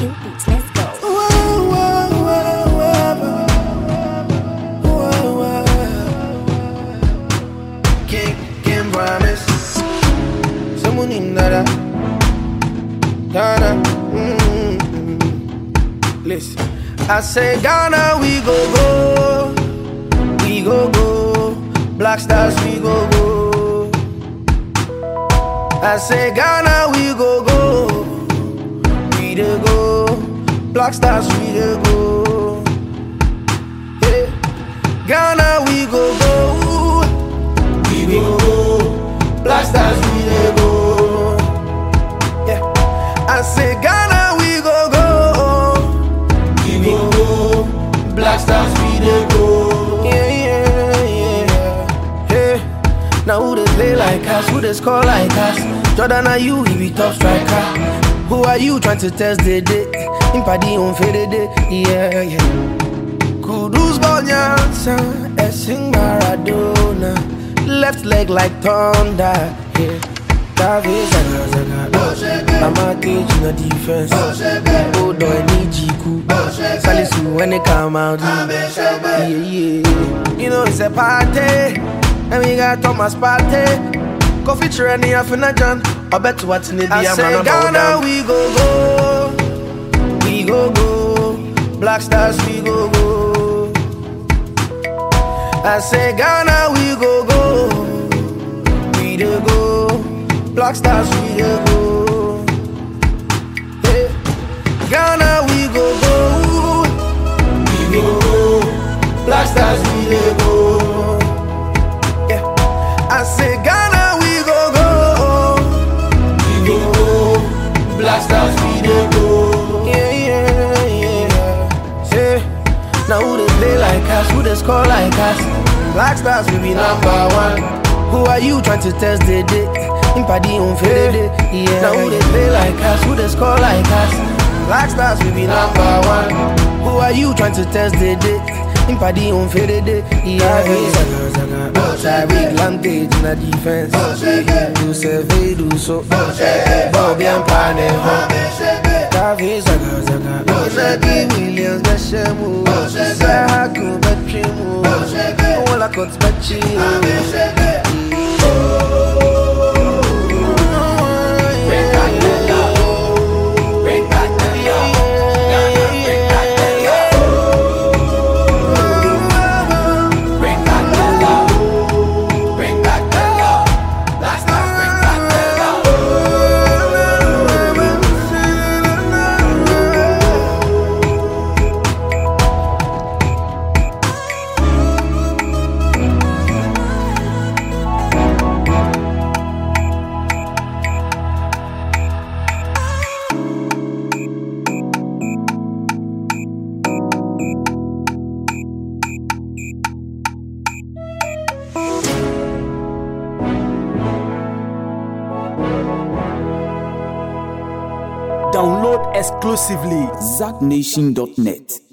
Kill beats, let's go. Can't promise someone in nada. Ghana, listen. I say Ghana, we go go. Black Stars, we go go. I say Ghana, we go go. We dey go. Black Stars, we dey go. Hey. Ghana, we go go. We go go. Black Stars, we dey go. Yeah. I say Ghana, we go go. We go go. Black Stars, we dey go. Yeah. Hey. Now who they play like us? Who they score like us? Jordan, are you? He be top striker. Who are you trying to test the day? Impadi on fade day. Yeah. Kudus Bonyansa, Essing Maradona. Left leg like thunder. Yeah. David Zaga. Mama teaching the defense. Oh, do I need Jiku? Salisu when they come out. Yeah. You know it's a party. And we got Thomas Party. Coffee train here for Najan. I bet what's in the I say Ghana, we go go. Black Stars, we go go. I say Ghana, we go go. We dey go. Black Stars, we dey go. Hey. Ghana, we go go. We go go. Black Stars, we dey go. Yeah. I say Ghana, we go go. We go go. Black Stars, we dey go. Yeah. Say, now who they play like us? Who they score like us? Black Stars, we be number one. Who are you trying to test the day? Impadi on fade day. Yeah. Now who they play like us? Who they score like us? Black Stars, we be number one. Who are you trying to test the day? Impadi on fade day. Yeah. Big lantage in the defense. Do survey, do so. Bobby and Pane. David Zaga. Inadi Williams, the Shemu. Sahaku, Batrimu. All I could spetchy. Download exclusively ZackNation.net.